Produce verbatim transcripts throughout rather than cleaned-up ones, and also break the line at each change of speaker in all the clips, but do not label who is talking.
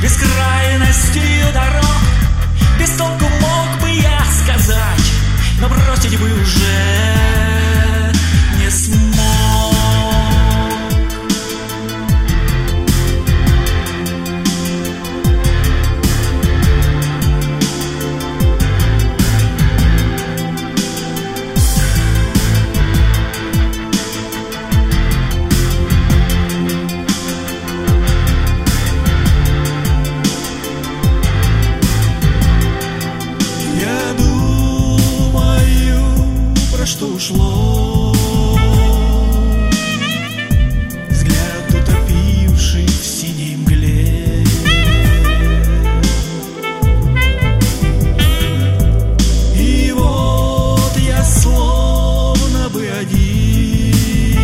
бескрайностью дорог. Без толку мог бы я сказать, но бросить бы уже не смог. Что ушло, взгляд утопивший в синей мгле. И вот я словно бы один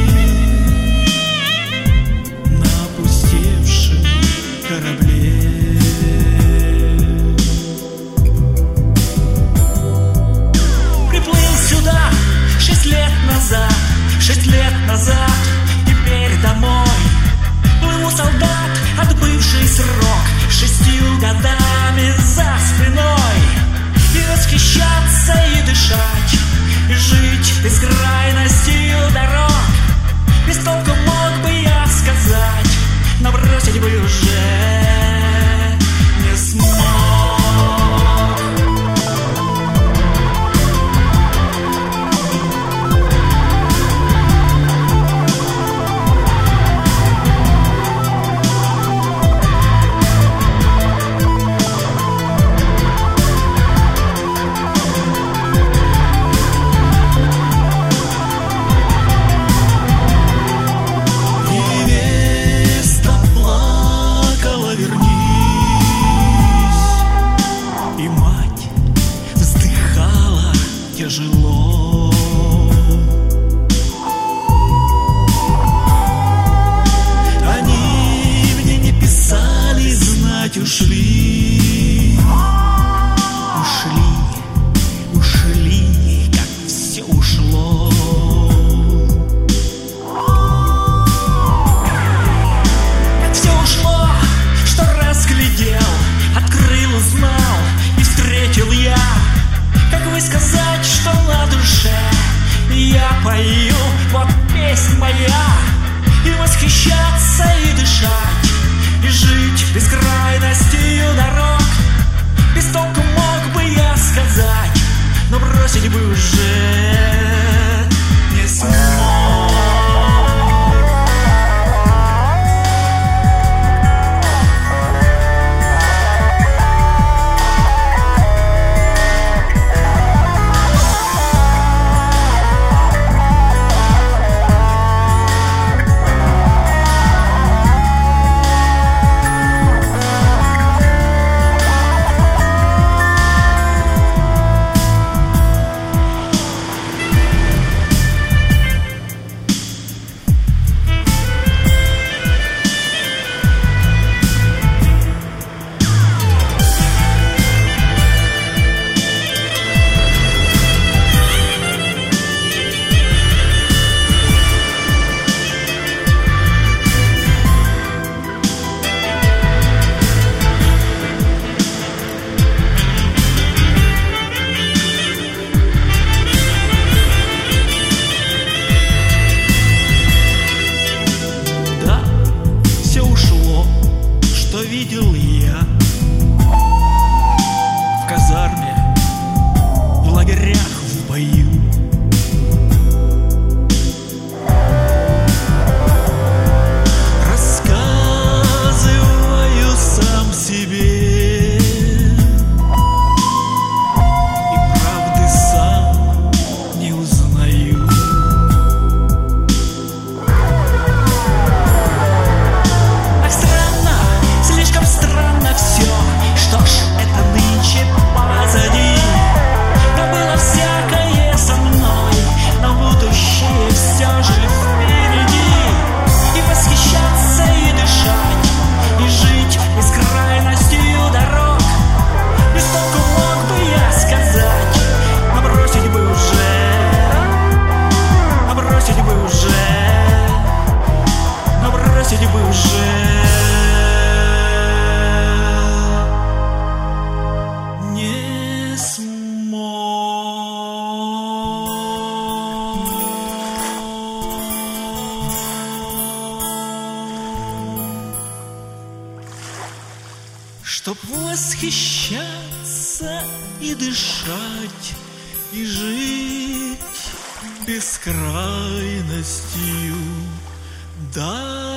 на опустевшем корабле. Шесть лет назад, теперь домой плыву солдат, отбывший срок, шестью годами за спиной. И восхищаться, и дышать, и жить бескрайностью дорог. Без толку мог бы я сказать, но бросить бы уже не смог. Тяжело. Они мне не писали, знать ушли. Ушли, ушли, как все ушло. Как все ушло, что разглядел, открыл, узнал и встретил я. Как высказать, что на душе я пою, вот песнь моя. И восхищаться, и дышать, и жить бескрайностью дорог. Без толку мог бы я сказать, но бросить бы уже не смог. Чтоб восхищаться и дышать, и жить бескрайностью. Да.